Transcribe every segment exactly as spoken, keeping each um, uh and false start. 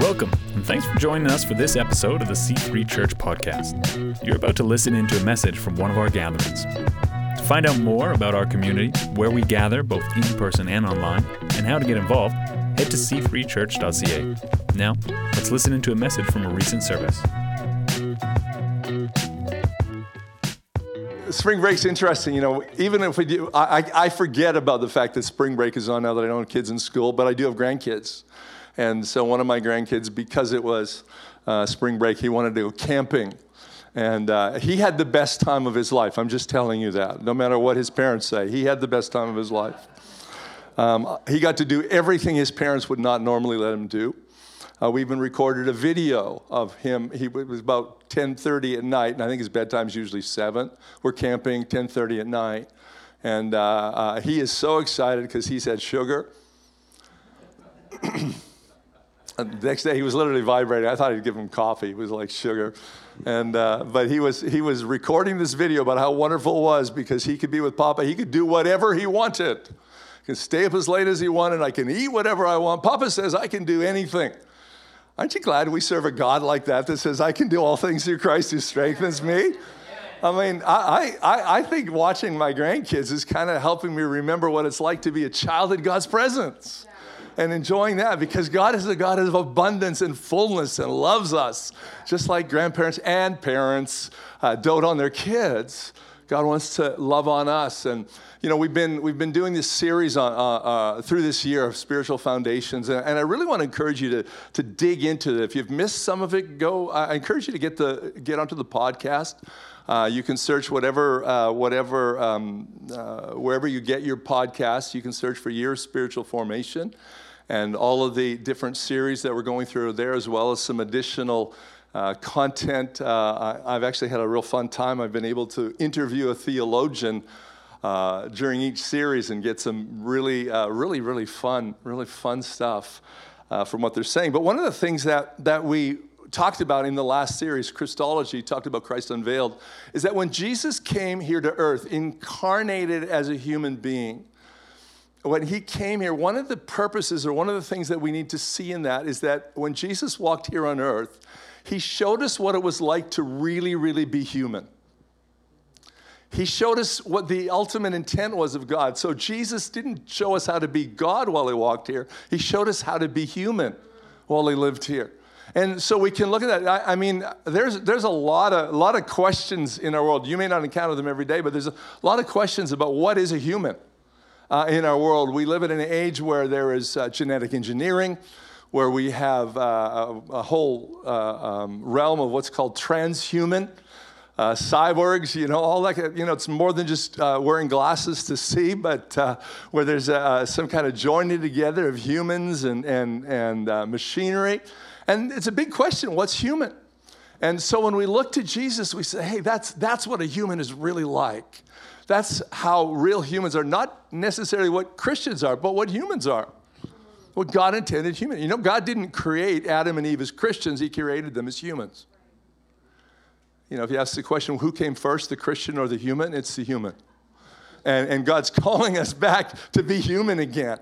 Welcome, and thanks for joining us for this episode of the C three Church Podcast. You're about to listen into a message from one of our gatherings. To find out more about our community, where we gather both in person and online, and how to get involved, head to c three church dot c a. Now, let's listen into a message from a recent service. Spring break's interesting, you know, even if we do, I, I forget about the fact that spring break is on now that I don't have kids in school, but I do have grandkids. And so one of my grandkids, because it was uh, spring break, he wanted to go camping. And uh, he had the best time of his life. I'm just telling you that. No matter what his parents say, he had the best time of his life. Um, he got to do everything his parents would not normally let him do. Uh, we even recorded a video of him. He, it was about ten thirty at night, and I think his bedtime's usually seven. We're camping ten thirty at night. And uh, uh, he is so excited because he's had sugar. The next day, he was literally vibrating. I thought I'd give him coffee. It was like sugar. And uh, but he was he was recording this video about how wonderful it was because he could be with Papa. He could do whatever he wanted. He can stay up as late as he wanted. I can eat whatever I want. Papa says I can do anything. Aren't you glad we serve a God like that that says I can do all things through Christ who strengthens me? I mean, I I, I think watching my grandkids is kind of helping me remember what it's like to be a child in God's presence. And enjoying that because God is a God of abundance and fullness and loves us. Just like grandparents and parents uh, dote on their kids, God wants to love on us. And, you know, we've been we've been doing this series on, uh, uh, through this year of spiritual foundations. And, and I really want to encourage you to, to dig into it. If you've missed some of it, go. I encourage you to get the get onto the podcast. Uh, you can search whatever, uh, whatever, um, uh, wherever you get your podcasts. You can search for Year of Spiritual Formation. And all of the different series that we're going through there, as well as some additional uh, content. Uh, I, I've actually had a real fun time. I've been able to interview a theologian uh, during each series and get some really, uh, really, really fun, really fun stuff uh, from what they're saying. But one of the things that, that we talked about in the last series, Christology, talked about Christ Unveiled, is that when Jesus came here to earth, incarnated as a human being, when he came here, one of the purposes or one of the things that we need to see in that is that when Jesus walked here on earth, he showed us what it was like to really, really be human. He showed us what the ultimate intent was of God. So Jesus didn't show us how to be God while he walked here. He showed us how to be human while he lived here. And so we can look at that. I, I mean, there's there's a lot of a lot of questions in our world. You may not encounter them every day, but there's a lot of questions about what is a human. Uh, in our world, we live in an age where there is uh, genetic engineering, where we have uh, a, a whole uh, um, realm of what's called transhuman, uh, cyborgs, you know, all that, you know, it's more than just uh, wearing glasses to see, but uh, where there's uh, some kind of joining together of humans and, and, and uh, machinery. And it's a big question, what's human? And so when we look to Jesus, we say, hey, that's that's what a human is really like. That's how real humans are, not necessarily what Christians are, but what humans are. What God intended human. You know, God didn't create Adam and Eve as Christians. He created them as humans. You know, if you ask the question, who came first, the Christian or the human? It's the human. And, and God's calling us back to be human again.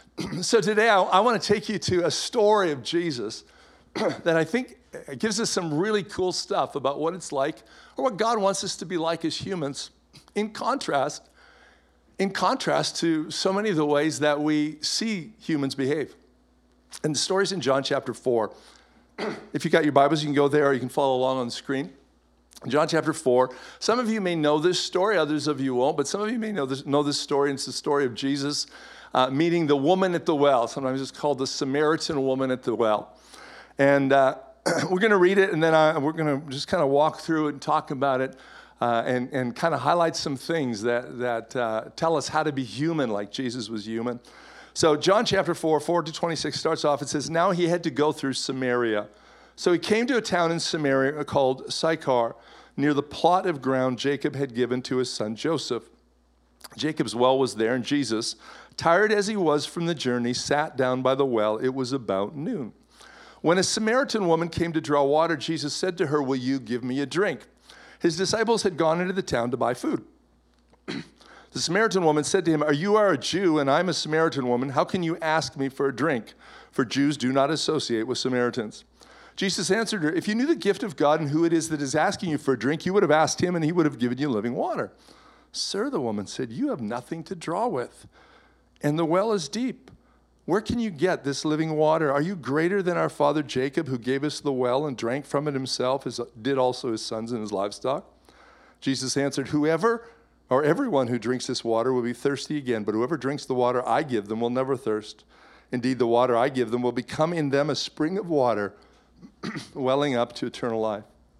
So today, I, I want to take you to a story of Jesus that I think gives us some really cool stuff about what it's like or what God wants us to be like as humans. In contrast, in contrast to so many of the ways that we see humans behave. And the story's in John chapter four. If you got your Bibles, you can go there or you can follow along on the screen. John chapter four. Some of you may know this story, others of you won't, but some of you may know this, know this story. And it's the story of Jesus uh, meeting the woman at the well. Sometimes it's called the Samaritan woman at the well. And uh, we're going to read it, and then I, we're going to just kind of walk through it and talk about it. Uh, and, and kind of highlight some things that, that uh, tell us how to be human like Jesus was human. So John chapter four, four to twenty-six starts off. It says, now he had to go through Samaria. So he came to a town in Samaria called Sychar, near the plot of ground Jacob had given to his son Joseph. Jacob's well was there, and Jesus, tired as he was from the journey, sat down by the well. It was about noon. When a Samaritan woman came to draw water, Jesus said to her, will you give me a drink? His disciples had gone into the town to buy food. The Samaritan woman said to him, are you are a Jew and I'm a Samaritan woman? How can you ask me for a drink? for Jews do not associate with Samaritans. Jesus answered her, if you knew the gift of God and who it is that is asking you for a drink, you would have asked him and he would have given you living water. Sir, the woman said, you have nothing to draw with, and the well is deep. Where can you get this living water? Are you greater than our father Jacob, who gave us the well and drank from it himself, as did also his sons and his livestock? Jesus answered, whoever or everyone who drinks this water will be thirsty again, but whoever drinks the water I give them will never thirst. Indeed, the water I give them will become in them a spring of water welling up to eternal life.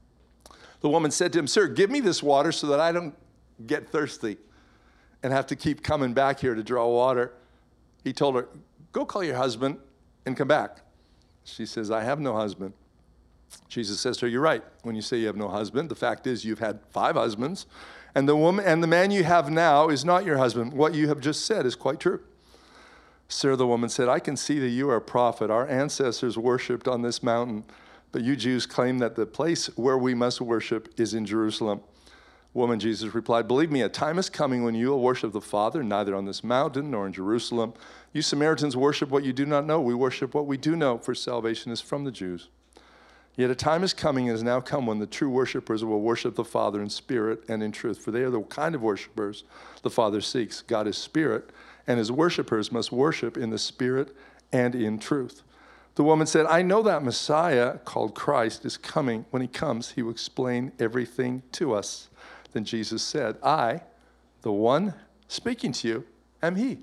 The woman said to him, sir, give me this water so that I don't get thirsty and have to keep coming back here to draw water. He told her, go call your husband and come back. She says, I have no husband. Jesus says to her, you're right when you say you have no husband. The fact is you've had five husbands, and the woman and the man you have now is not your husband. What you have just said is quite true. Sir, the woman said, I can see that you are a prophet. Our ancestors worshipped on this mountain, but you Jews claim that the place where we must worship is in Jerusalem. Woman, Jesus replied, believe me, a time is coming when you will worship the Father, neither on this mountain nor in Jerusalem. You Samaritans worship what you do not know. We worship what we do know, for salvation is from the Jews. Yet a time is coming and has now come when the true worshipers will worship the Father in spirit and in truth, for they are the kind of worshipers the Father seeks. God is spirit, and his worshipers must worship in the spirit and in truth. The woman said, I know that Messiah, called Christ, is coming. When he comes, he will explain everything to us. Then Jesus said, I, the one speaking to you, am he.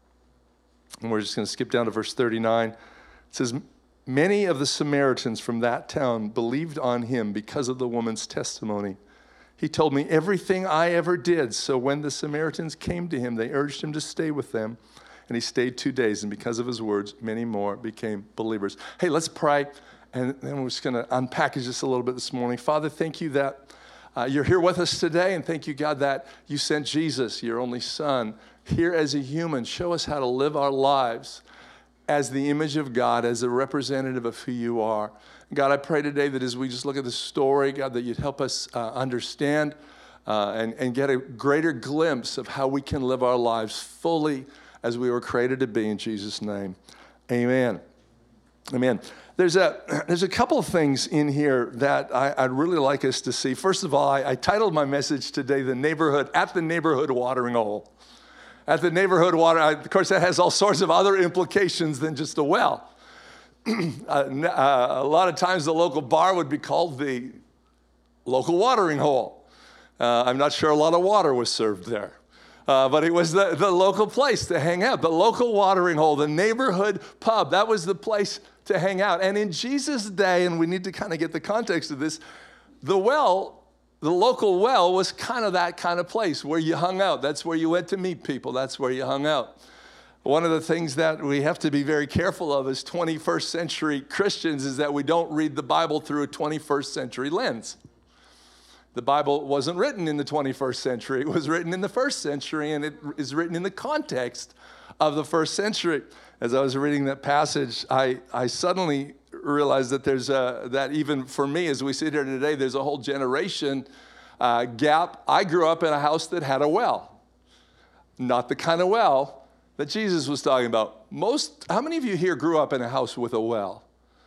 And we're just going to skip down to verse thirty-nine. It says, many of the Samaritans from that town believed on him because of the woman's testimony. He told me everything I ever did. So when the Samaritans came to him, they urged him to stay with them. And he stayed two days. And because of his words, many more became believers. Hey, let's pray. And then we're just going to unpackage this a little bit this morning. Father, thank you that uh, you're here with us today. And thank you, God, that you sent Jesus, your only son, here as a human. Show us how to live our lives as the image of God, as a representative of who you are. God, I pray today that as we just look at this story, God, that you'd help us uh, understand uh, and, and get a greater glimpse of how we can live our lives fully as we were created to be, in Jesus' name. Amen. Amen. There's a, there's a couple of things in here that I, I'd really like us to see. First of all, I, I titled my message today, "The Neighborhood, at the Neighborhood Watering Hole." At the neighborhood water, of course, that has all sorts of other implications than just a well. uh, uh, a lot of times the local bar would be called the local watering hole. Uh, I'm not sure a lot of water was served there. Uh, but it was the, the local place to hang out, the local watering hole, the neighborhood pub. That was the place to hang out. And in Jesus' day, and we need to kind of get the context of this, the well, the local well was kind of that kind of place where you hung out. That's where you went to meet people. That's where you hung out. One of the things that we have to be very careful of as twenty-first century Christians is that we don't read the Bible through a twenty-first century lens. The Bible wasn't written in the twenty-first century. It was written in the first century, and it is written in the context of the first century. As I was reading that passage, I, I suddenly realized that there's a, that even for me, as we sit here today, there's a whole generation uh, gap. I grew up in a house that had a well. Not the kind of well that Jesus was talking about. Most, how many of you here grew up in a house with a well?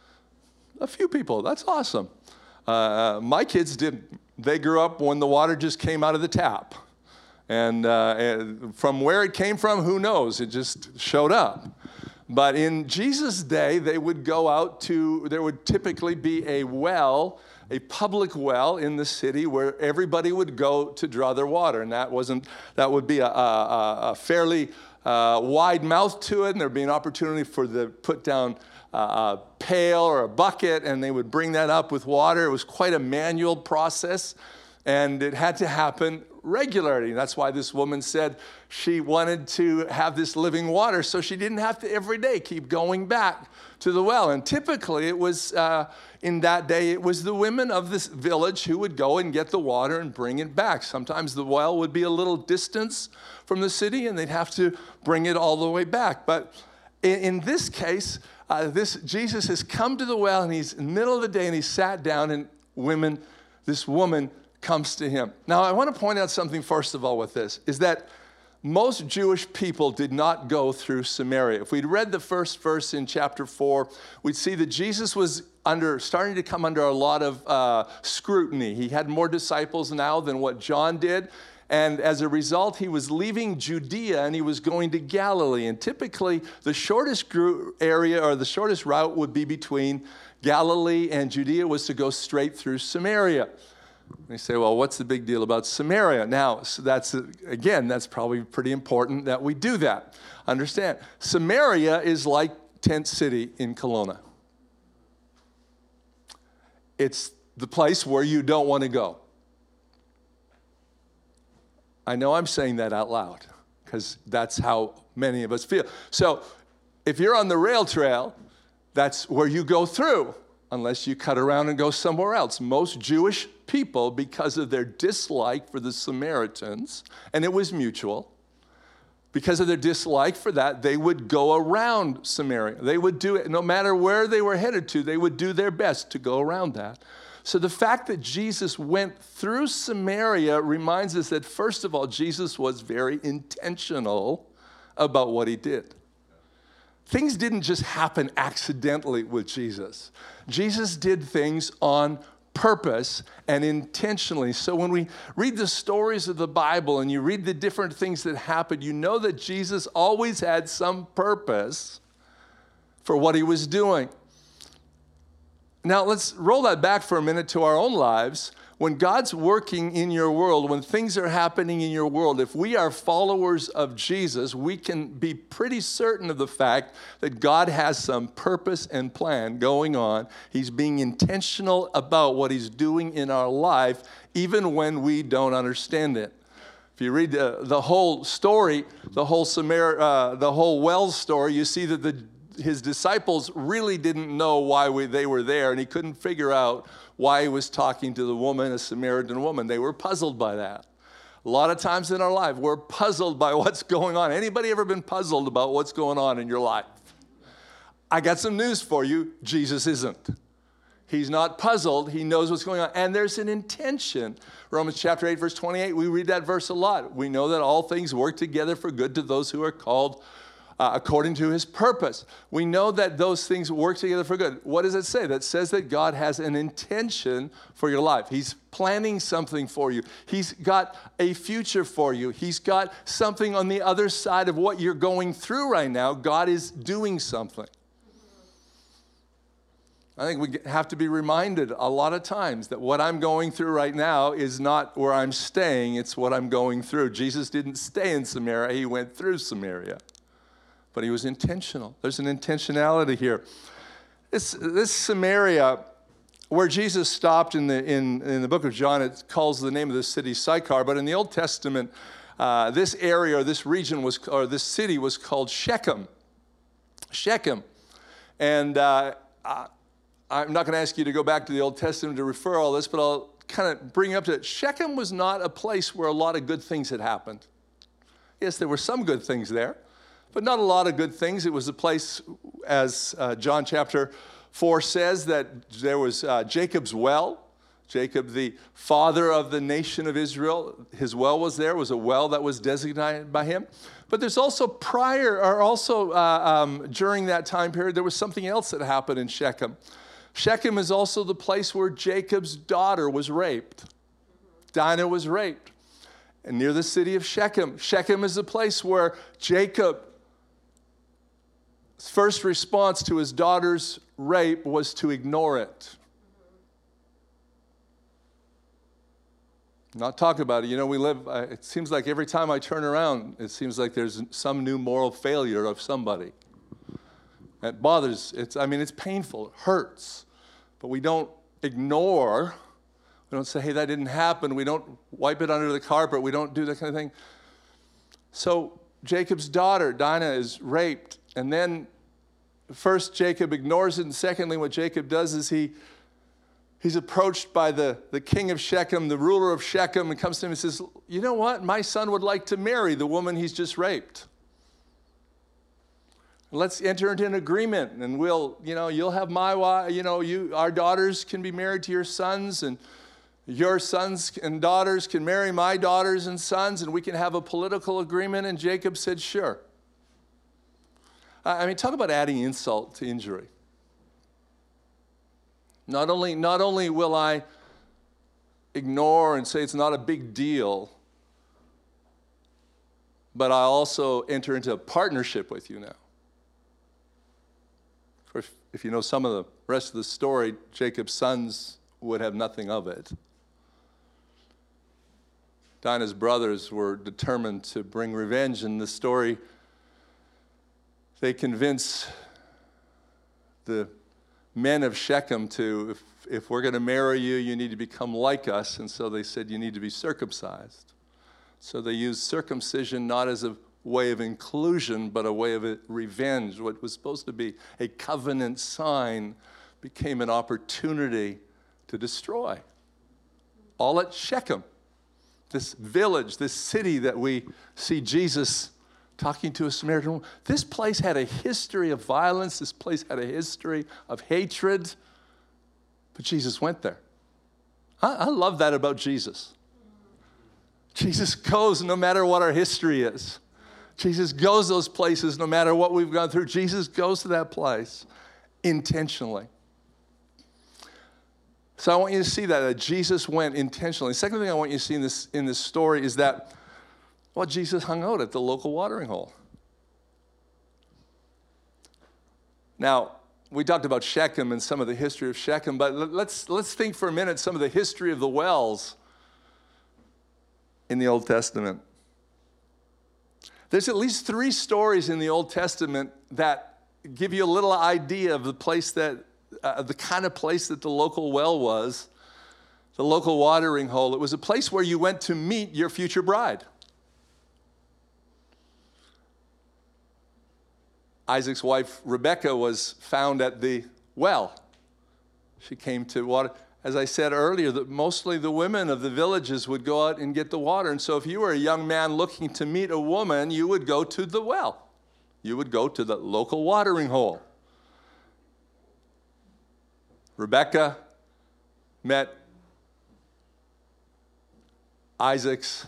A few people. That's awesome. Uh, my kids didn't. They grew up when the water just came out of the tap. And, uh, and from where it came from, who knows? It just showed up. But in Jesus' day, they would go out to, there would typically be a well, a public well in the city where everybody would go to draw their water. And that wasn't, that would be a, a, a fairly uh, wide mouth to it, and there'd be an opportunity for the put down Uh, a pail or a bucket, and they would bring that up with water. It was quite a manual process, and it had to happen regularly. That's why this woman said she wanted to have this living water so she didn't have to every day keep going back to the well. And typically it was, uh, in that day, it was the women of this village who would go and get the water and bring it back. Sometimes the well would be a little distance from the city, and they'd have to bring it all the way back. But in, in this case, Uh, this Jesus has come to the well, and he's in the middle of the day, and he's sat down, and women, this woman comes to him. Now, I want to point out something first of all with this, is that most Jewish people did not go through Samaria. If we'd read the first verse in chapter four, we'd see that Jesus was under, starting to come under a lot of uh, scrutiny. He had more disciples now than what John did. And as a result, he was leaving Judea and he was going to Galilee. And typically, the shortest area or the shortest route would be between Galilee and Judea was to go straight through Samaria. And you say, well, what's the big deal about Samaria? Now, so that's, again, that's probably pretty important that we do that. Understand, Samaria is like Tent City in Kelowna. It's the place where you don't want to go. I know I'm saying that out loud because that's how many of us feel. So if you're on the rail trail, that's where you go through, unless you cut around and go somewhere else. Most Jewish people, because of their dislike for the Samaritans, and it was mutual, because of their dislike for that, they would go around Samaria. They would do it, no matter where they were headed to, they would do their best to go around that. So the fact that Jesus went through Samaria reminds us that, first of all, Jesus was very intentional about what he did. Things didn't just happen accidentally with Jesus. Jesus did things on purpose and intentionally. So when we read the stories of the Bible and you read the different things that happened, you know that Jesus always had some purpose for what he was doing. Now, let's roll that back for a minute to our own lives. When God's working in your world, when things are happening in your world, if we are followers of Jesus, we can be pretty certain of the fact that God has some purpose and plan going on. He's being intentional about what he's doing in our life, even when we don't understand it. If you read the, the whole story, the whole Samar, uh, the whole well story, you see that the his disciples really didn't know why we, they were there, and he couldn't figure out why he was talking to the woman, a Samaritan woman. They were puzzled by that. A lot of times in our life, we're puzzled by what's going on. Anybody ever been puzzled about what's going on in your life? I got some news for you. Jesus isn't. He's not puzzled. He knows what's going on. And there's an intention. Romans chapter eight, verse twenty-eight, we read that verse a lot. We know that all things work together for good to those who are called Uh, according to his purpose. We know that those things work together for good. What does it say? That says that God has an intention for your life. He's planning something for you. He's got a future for you. He's got something on the other side of what you're going through right now. God is doing something. I think we have to be reminded a lot of times that what I'm going through right now is not where I'm staying, it's what I'm going through. Jesus didn't stay in Samaria, he went through Samaria. But he was intentional. There's an intentionality here. This, this Samaria, where Jesus stopped in the, in, in the book of John, it calls the name of the city Sychar. But in the Old Testament, uh, this area or this region was, or this city was called Shechem. Shechem. And uh, I, I'm not going to ask you to go back to the Old Testament to refer all this, but I'll kind of bring up to it. Shechem was not a place where a lot of good things had happened. Yes, there were some good things there, but not a lot of good things. It was a place, as uh, John chapter four says, that there was uh, Jacob's well. Jacob, the father of the nation of Israel, his well was there. It was a well that was designated by him. But there's also prior, or also uh, um, during that time period, there was something else that happened in Shechem. Shechem is also the place where Jacob's daughter was raped. Dinah was raped. And near the city of Shechem, Shechem is the place where Jacob, his first response to his daughter's rape was to ignore it. Not talk about it. You know, we live, uh, it seems like every time I turn around, it seems like there's some new moral failure of somebody. It bothers, it's, I mean, it's painful, it hurts. But we don't ignore, we don't say, hey, that didn't happen. We don't wipe it under the carpet. We don't do that kind of thing. So Jacob's daughter, Dinah, is raped. And then first Jacob ignores it, and secondly what Jacob does is he he's approached by the, the king of Shechem, the ruler of Shechem, and comes to him and says, you know what, my son would like to marry the woman he's just raped. Let's enter into an agreement, and we'll, you know, you'll have my wife, you know, you, our daughters can be married to your sons, and your sons and daughters can marry my daughters and sons, and we can have a political agreement. And Jacob said, sure. I mean, talk about adding insult to injury. Not only, not only will I ignore and say it's not a big deal, but I also enter into a partnership with you now. Of course, if you know some of the rest of the story, Jacob's sons would have nothing of it. Dinah's brothers were determined to bring revenge. In the story, they convince the men of Shechem to, if, if we're going to marry you, you need to become like us. And so they said, you need to be circumcised. So they used circumcision not as a way of inclusion, but a way of revenge. What was supposed to be a covenant sign became an opportunity to destroy. All at Shechem, this village, this city that we see Jesus talking to a Samaritan woman. This place had a history of violence. This place had a history of hatred. But Jesus went there. I, I love that about Jesus. Jesus goes no matter what our history is. Jesus goes those places no matter what we've gone through. Jesus goes to that place intentionally. So I want you to see that, that Jesus went intentionally. The second thing I want you to see in this, in this story is that, well, Jesus hung out at the local watering hole. Now, we talked about Shechem and some of the history of Shechem, but let's, let's think for a minute some of the history of the wells in the Old Testament. There's at least three stories in the Old Testament that give you a little idea of the place that, uh, the kind of place that the local well was, the local watering hole. It was a place where you went to meet your future bride. Isaac's wife, Rebekah, was found at the well. She came to water. As I said earlier, that mostly the women of the villages would go out and get the water. And so if you were a young man looking to meet a woman, you would go to the well. You would go to the local watering hole. Rebekah met Isaac's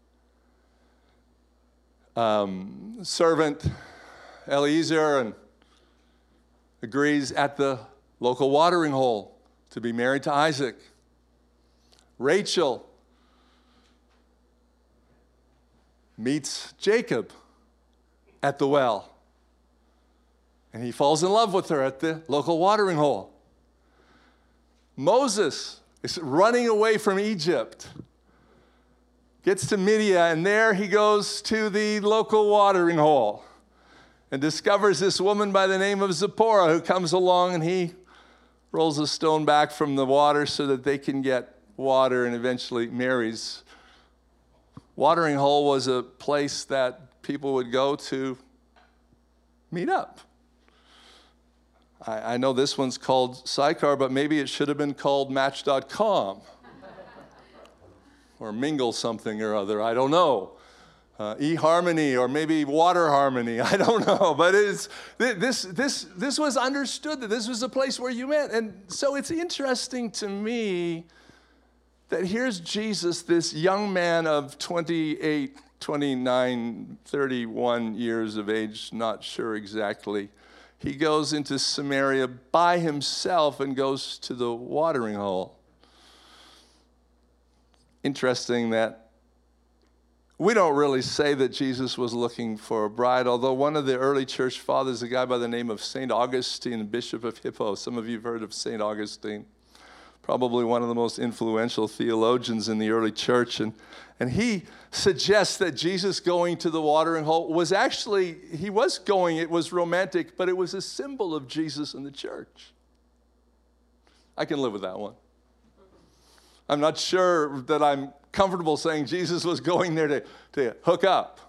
um, servant, Eliezer, and agrees at the local watering hole to be married to Isaac. Rachel meets Jacob at the well, and he falls in love with her at the local watering hole. Moses is running away from Egypt, gets to Midian, and there he goes to the local watering hole and discovers this woman by the name of Zipporah, who comes along, and he rolls a stone back from the water so that they can get water, and eventually marries. Watering hole was a place that people would go to meet up. I, I know this one's called Sychar, but maybe it should have been called Match dot com or Mingle something or other. I don't know. Uh, eHarmony, or maybe Water Harmony, I don't know. But it's, this, this, this was understood that this was a place where you met. And so it's interesting to me that here's Jesus, this young man of twenty-eight, twenty-nine, thirty-one years of age, not sure exactly. He goes into Samaria by himself and goes to the watering hole. Interesting that we don't really say that Jesus was looking for a bride, although one of the early church fathers, a guy by the name of Saint Augustine, Bishop of Hippo, some of you have heard of Saint Augustine, probably one of the most influential theologians in the early church, and, and he suggests that Jesus going to the watering hole was actually, he was going, it was romantic, but it was a symbol of Jesus and the church. I can live with that one. I'm not sure that I'm comfortable saying Jesus was going there to, to hook up.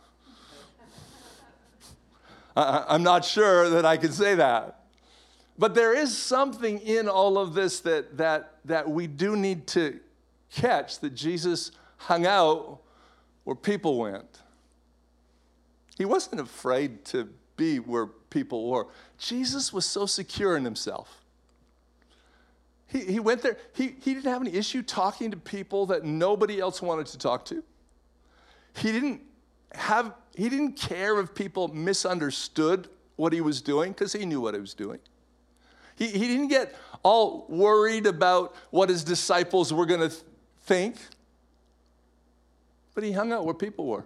I, I'm not sure that I can say that. But there is something in all of this that, that, that we do need to catch, that Jesus hung out where people went. He wasn't afraid to be where people were. Jesus was so secure in himself. He, he went there. He, he didn't have any issue talking to people that nobody else wanted to talk to. He didn't have, he didn't care if people misunderstood what he was doing because he knew what he was doing. He, he didn't get all worried about what his disciples were going to th- think, but he hung out where people were.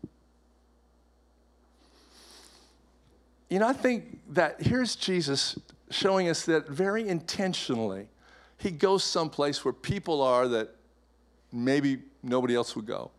You know, I think that here's Jesus showing us that very intentionally, he goes someplace where people are that maybe nobody else would go.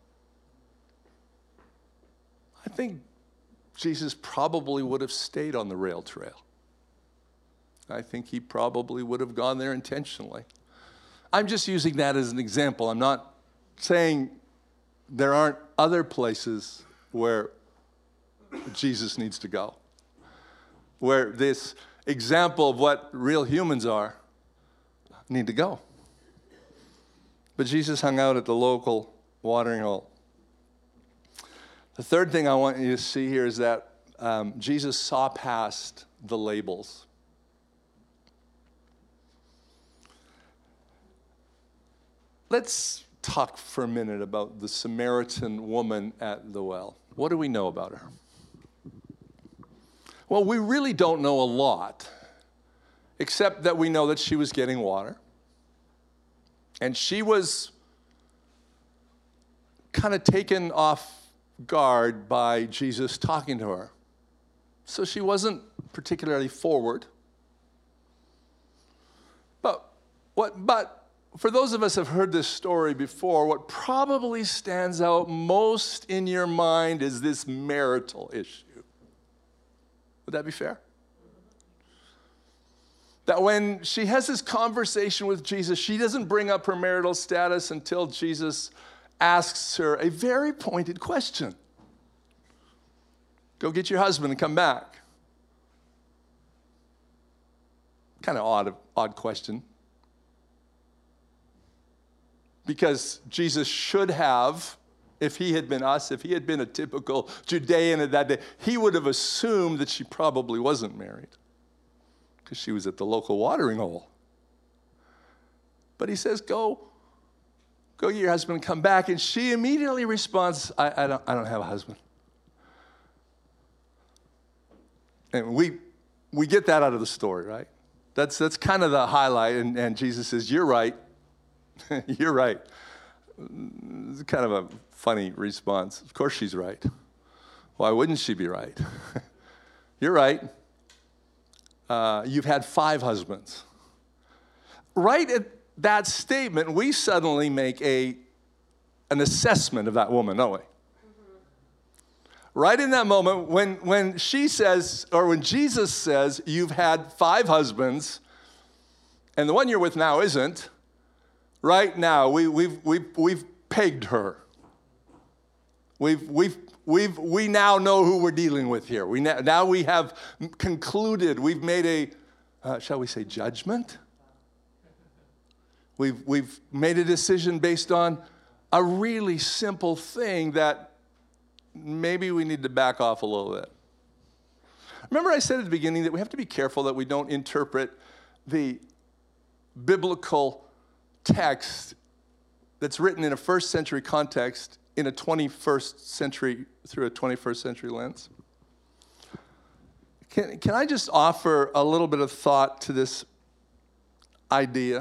I think Jesus probably would have stayed on the rail trail. I think he probably would have gone there intentionally. I'm just using that as an example. I'm not saying there aren't other places where Jesus needs to go, where this example of what real humans are need to go. But Jesus hung out at the local watering hole. The third thing I want you to see here is that um, Jesus saw past the labels. Let's talk for a minute about the Samaritan woman at the well. What do we know about her? Well, we really don't know a lot, except that we know that she was getting water. And she was kind of taken off guard by Jesus talking to her. So she wasn't particularly forward. But what but for those of us who have heard this story before, what probably stands out most in your mind is this marital issue. Would that be fair? That when she has this conversation with Jesus, she doesn't bring up her marital status until Jesus asks her a very pointed question. Go get your husband and come back. Kind of odd, odd question. Because Jesus should have, if he had been us, if he had been a typical Judean at that day, he would have assumed that she probably wasn't married because she was at the local watering hole. But he says, go, go get your husband and come back. And she immediately responds, I, I, don't, I don't have a husband. And we we get that out of the story, right? That's, that's kind of the highlight. And, and Jesus says, you're right. You're right. It's kind of a funny response. Of course she's right. Why wouldn't she be right? You're right. Uh, you've had five husbands. Right at that statement, we suddenly make a an assessment of that woman, don't we? Mm-hmm. Right in that moment, when, when she says, or when Jesus says, you've had five husbands, and the one you're with now isn't, right now, we, we've, we've, we've pegged her. We've, we've, we've, we now know who we're dealing with here. We now, now we have concluded. We've made a, uh, shall we say, judgment? We've, we've made a decision based on a really simple thing that maybe we need to back off a little bit. Remember I said at the beginning that we have to be careful that we don't interpret the biblical text that's written in a first century context in a twenty-first century, through a twenty-first century lens. Can, can I just offer a little bit of thought to this idea?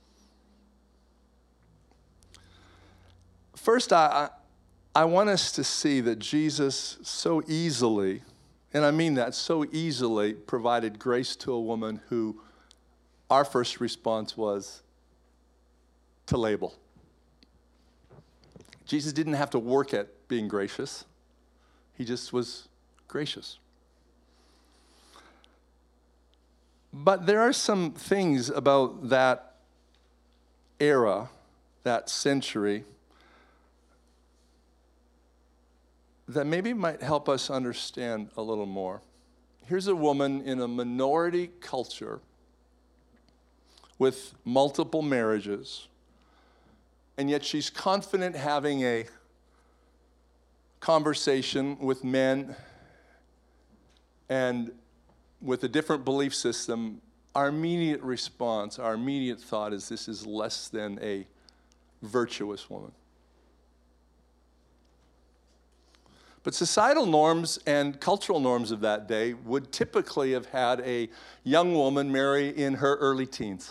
First, I, I, I want us to see that Jesus so easily, and I mean that so easily, provided grace to a woman who our first response was to label. Jesus didn't have to work at being gracious. He just was gracious. But there are some things about that era, that century, that maybe might help us understand a little more. Here's a woman in a minority culture with multiple marriages, and yet she's confident having a conversation with men and with a different belief system our immediate response, our immediate thought is this is less than a virtuous woman. But societal norms and cultural norms of that day would typically have had a young woman marry in her early teens.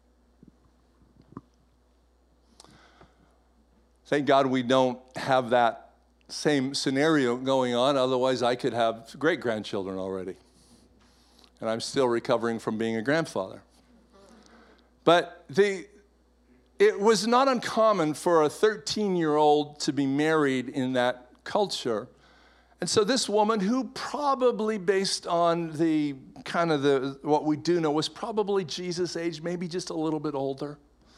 Thank God we don't have that same scenario going on, otherwise I could have great-grandchildren already. And I'm still recovering from being a grandfather. But the, it was not uncommon for a thirteen-year-old to be married in that culture. And so this woman, who probably based on the kind of the what we do know was probably Jesus' age, maybe just a little bit older.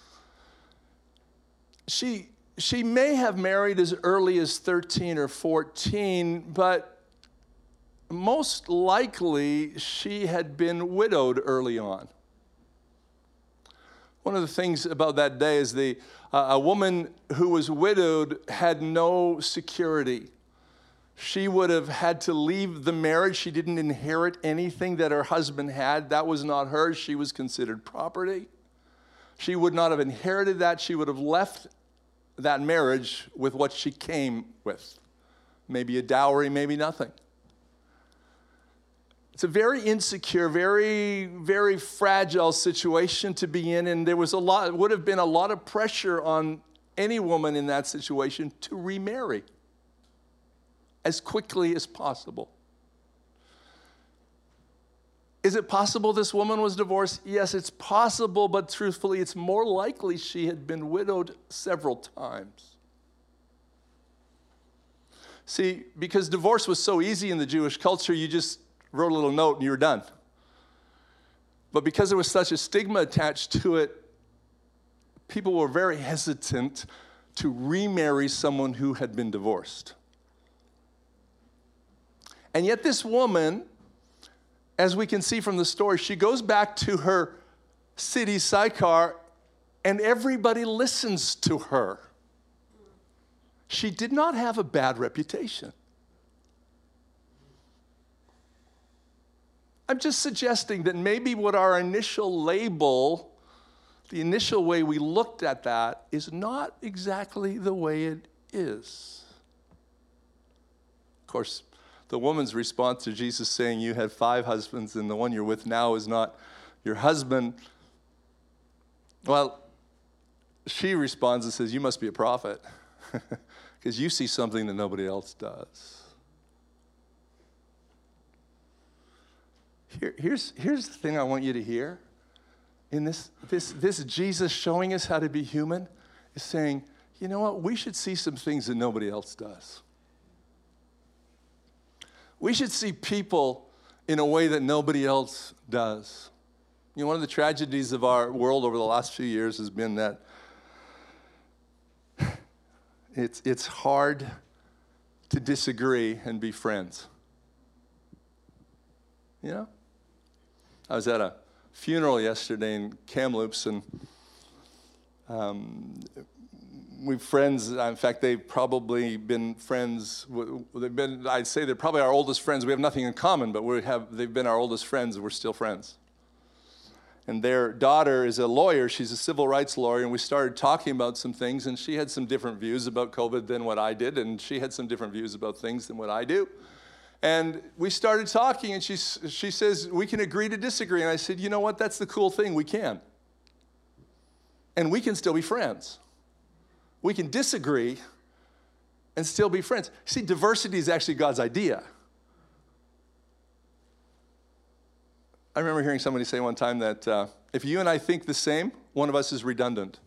She she may have married as early as thirteen or fourteen, but most likely she had been widowed early on. One of the things about that day is the uh, a woman who was widowed had no security. She would have had to leave the marriage. She didn't inherit anything that her husband had. That was not hers. She was considered property. She would not have inherited that. She would have left that marriage with what she came with. Maybe a dowry, maybe nothing. It's a very insecure, very, very fragile situation to be in, and there was a lot, would have been a lot of pressure on any woman in that situation to remarry as quickly as possible. Is it possible this woman was divorced? Yes, it's possible, but truthfully, it's more likely she had been widowed several times. See, because divorce was so easy in the Jewish culture, you just wrote a little note and you were done. But because there was such a stigma attached to it, people were very hesitant to remarry someone who had been divorced. And yet this woman, as we can see from the story, she goes back to her city, Sychar, and everybody listens to her. She did not have a bad reputation. I'm just suggesting that maybe what our initial label, the initial way we looked at that, is not exactly the way it is. Of course, the woman's response to Jesus saying, you had five husbands and the one you're with now is not your husband. Well, she responds and says, you must be a prophet because you see something that nobody else does. Here, here's, here's the thing I want you to hear. In this, this, this Jesus showing us how to be human is saying, you know what, we should see some things that nobody else does. We should see people in a way that nobody else does. You know, one of the tragedies of our world over the last few years has been that it's, it's hard to disagree and be friends. You know? I was at a funeral yesterday in Kamloops, and um, we've friends. In fact, they've probably been friends. They've been, I'd say they're probably our oldest friends. We have nothing in common, but we have. They've been our oldest friends, and we're still friends. And their daughter is a lawyer. She's a civil rights lawyer, and we started talking about some things, and she had some different views about COVID than what I did, and she had some different views about things than what I do. And we started talking, and she, she says, we can agree to disagree. And I said, you know what? That's the cool thing. We can. And we can still be friends. We can disagree and still be friends. See, diversity is actually God's idea. I remember hearing somebody say one time that uh, if you and I think the same, one of us is redundant.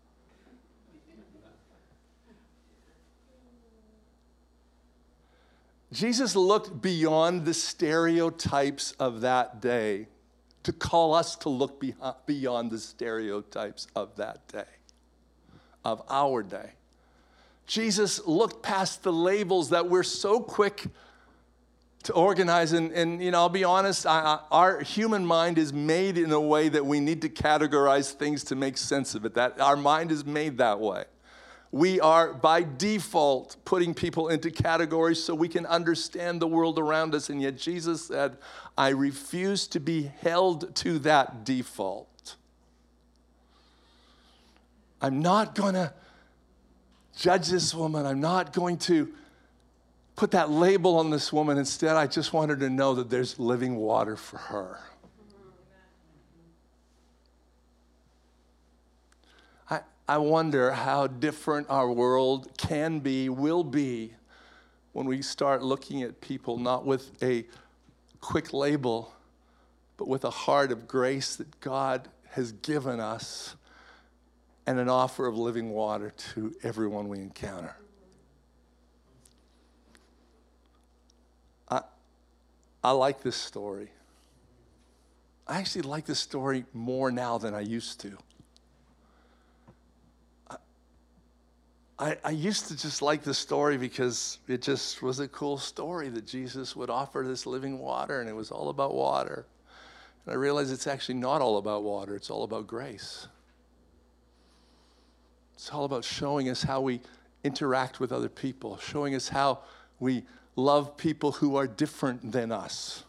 Jesus looked beyond the stereotypes of that day to call us to look beyond the stereotypes of that day, of our day. Jesus looked past the labels that we're so quick to organize. And, and you know, I'll be honest, I, I, our human mind is made in a way that we need to categorize things to make sense of it. That our mind is made that way. we are by default putting people into categories so we can understand the world around us. And yet Jesus said, I refuse to be held to that default. I'm not going to judge this woman. I'm not going to put that label on this woman. Instead, I just want her to know that there's living water for her. I, I wonder how different our world can be, will be, when we start looking at people not with a quick label, but with a heart of grace that God has given us and an offer of living water to everyone we encounter. I, I like this story. I actually like this story more now than I used to. I, I, I used to just like the story because it just was a cool story that Jesus would offer this living water, and it was all about water. And I realized it's actually not all about water. It's all about grace. It's all about showing us how we interact with other people, showing us how we love people who are different than us,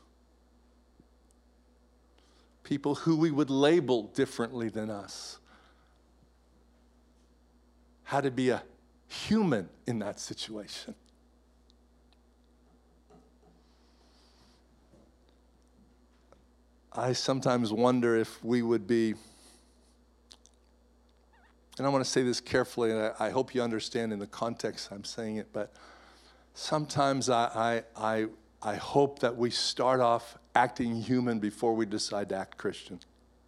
people who we would label differently than us, how to be a human in that situation. I sometimes wonder if we would be, and I want to say this carefully, and I, I hope you understand in the context I'm saying it, but sometimes I, I, I, I hope that we start off acting human before we decide to act Christian.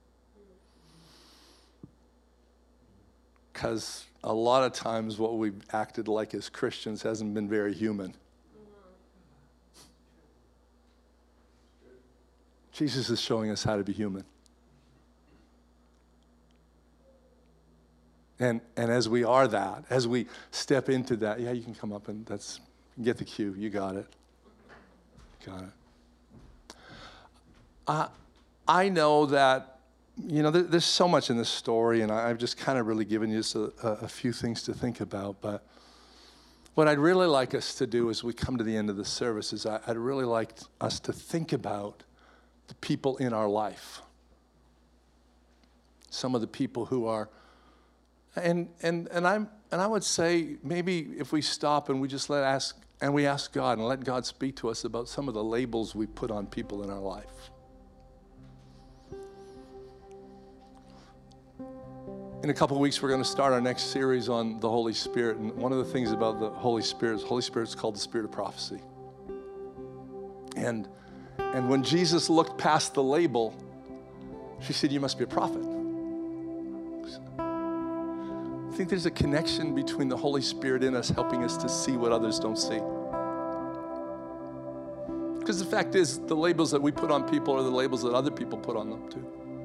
Because a lot of times what we've acted like as Christians hasn't been very human. Jesus is showing us how to be human. And and as we are that, as we step into that, yeah, you can come up and that's, get the cue. You got it. Got it. Uh, I know that, you know, there, there's so much in this story, and I, I've just kind of really given you just a, a few things to think about. But what I'd really like us to do as we come to the end of the service is I, I'd really like us to think about the people in our life. Some of the people who are And and and I'm and I would say maybe if we stop and we just let ask and we ask God and let God speak to us about some of the labels we put on people in our life. In a couple of weeks, we're going to start our next series on the Holy Spirit. And one of the things about the Holy Spirit is the Holy Spirit is called the Spirit of prophecy. And and when Jesus looked past the label, she said, "You must be a prophet." I think there's a connection between the Holy Spirit in us helping us to see what others don't see. Because the fact is, the labels that we put on people are the labels that other people put on them too.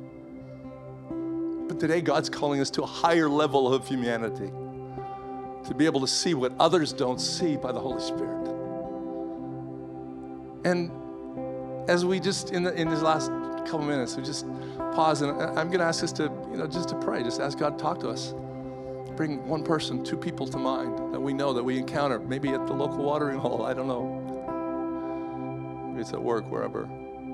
But today, God's calling us to a higher level of humanity, to be able to see what others don't see by the Holy Spirit. And as we just, in, the, in these last couple minutes, we just pause, and I'm going to ask us to, you know, just to pray, just ask God to talk to us. Bring one person, two people to mind that we know, that we encounter, maybe at the local watering hole, I don't know. Maybe it's at work, wherever.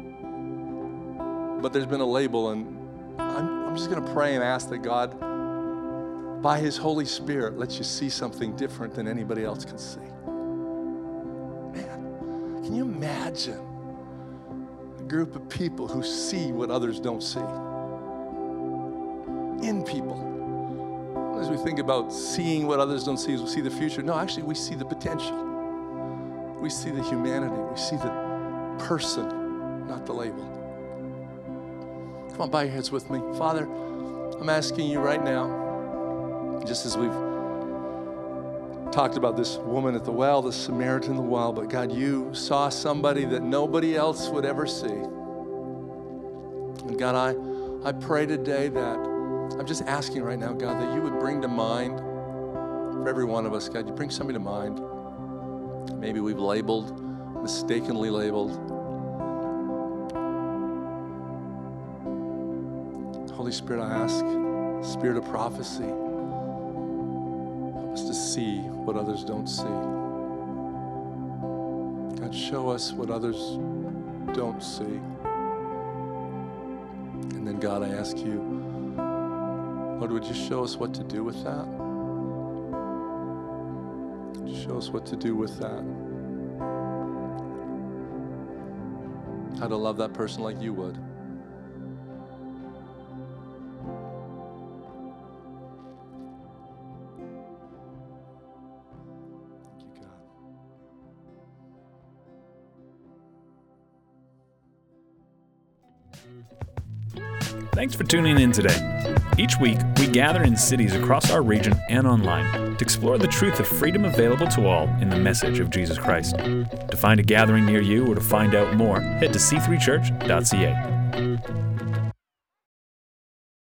But there's been a label, and I'm, I'm just going to pray and ask that God, by His Holy Spirit, lets you see something different than anybody else can see. Man, can you imagine a group of people who see what others don't see? In people. As we think about seeing what others don't see, as we see the future, no, actually we see the potential. We see the humanity. We see the person, not the label. Come on, bow your heads with me. Father, I'm asking you right now, just as we've talked about this woman at the well, the Samaritan at the well, but God, you saw somebody that nobody else would ever see. And God, I, I pray today that I'm just asking right now, God, that you would bring to mind for every one of us, God, you bring somebody to mind. Maybe we've labeled, mistakenly labeled. Holy Spirit, I ask, Spirit of prophecy, help us to see what others don't see. God, show us what others don't see. And then, God, I ask you, Lord, would you show us what to do with that? Would you show us what to do with that? How to love that person like you would. Thanks for tuning in today. Each week, we gather in cities across our region and online to explore the truth of freedom available to all in the message of Jesus Christ. To find a gathering near you or to find out more, head to c three church dot c a.